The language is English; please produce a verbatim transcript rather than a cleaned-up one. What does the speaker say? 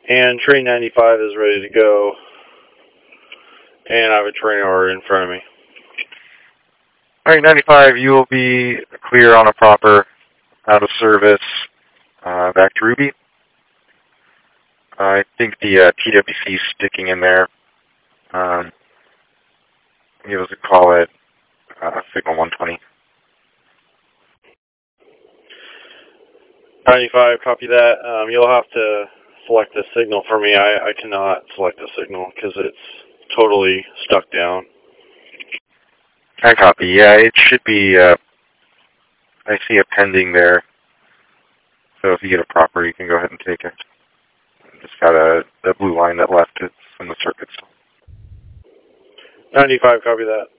And train ninety-five is ready to go. And I have a train order in front of me. Alright, ninety-five, you will be clear on a proper out of service uh, back to Ruby. I think the uh, T W C is sticking in there. Um, give us a call at uh, signal one twenty. ninety-five, copy that. Um, you'll have to select a signal for me. I, I cannot select a signal because it's totally stuck down. I copy. Yeah, it should be, uh, I see a pending there. So if you get a proper, you can go ahead and take it. Just got a, a blue line that left. It's in the circuits. ninety-five, copy that.